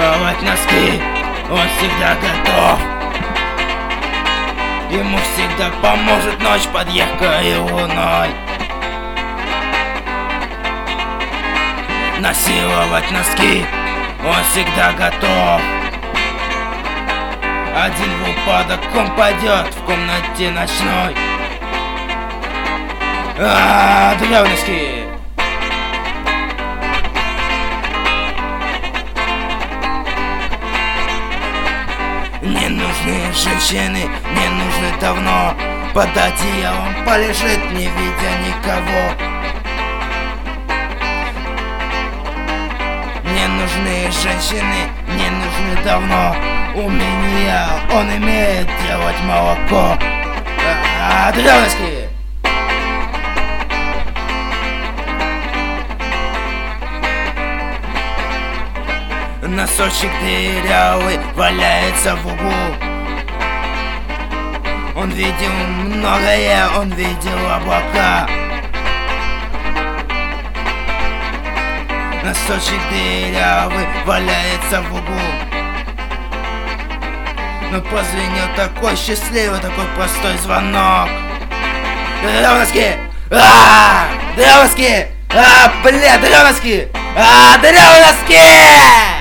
насиловать носки, он всегда готов. Ему всегда поможет ночь под яркой луной. Насиловать носки, он всегда готов. Один в упадок он пойдет в комнате ночной. Дырявые носки. Не нужны женщины, не нужны давно. Под одеялом полежит, не видя никого. Не нужны женщины, не нужны давно. У меня он имеет делать молоко. Дырявые носки. Носочек дырявый валяется в углу. Он видел многое, он видел облака. Носочек дырявый валяется в углу. Но прозвенел такой счастливый, такой простой звонок. Дырявые носки! Дырявые носки! Бля, дырявые носки! Дырявые носки!